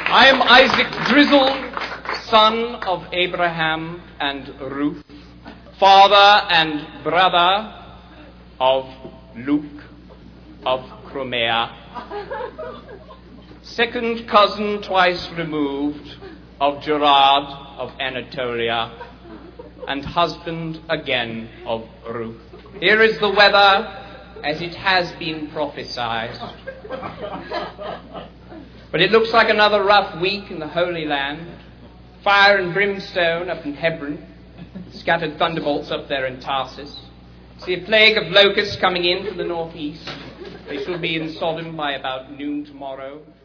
I am Isaac Drizzle, son of Abraham and Ruth, father and brother of Luke of Crimea, second cousin twice removed of Gerard of Anatolia, and husband again of Ruth. Here is the weather as it has been prophesied. But it looks like another rough week in the Holy Land. Fire and brimstone up in Hebron. Scattered thunderbolts up there in Tarsus. See a plague of locusts coming in from the northeast. They shall be in Sodom by about noon tomorrow.